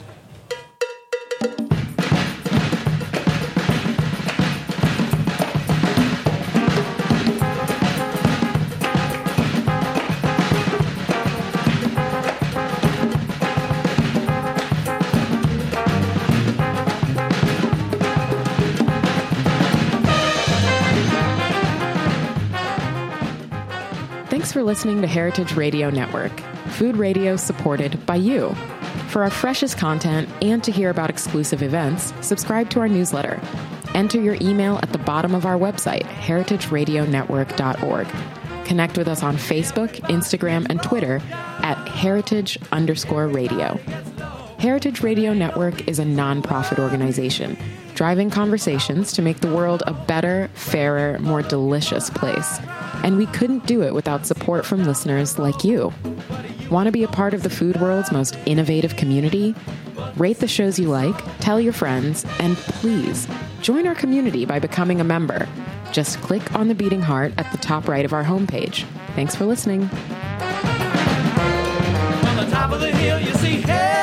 Thanks for listening to Heritage Radio Network, food radio supported by you. For our freshest content and to hear about exclusive events, subscribe to our newsletter. Enter your email at the bottom of our website, heritage radio network dot org. Connect with us on Facebook, Instagram, and Twitter at heritage underscore radio. Heritage Radio Network is a nonprofit organization driving conversations to make the world a better, fairer, more delicious place. And we couldn't do it without support from listeners like you. Want to be a part of the food world's most innovative community? Rate the shows you like, tell your friends, and please join our community by becoming a member. Just click on the beating heart at the top right of our homepage. Thanks for listening. On the top of the hill, you see, hey!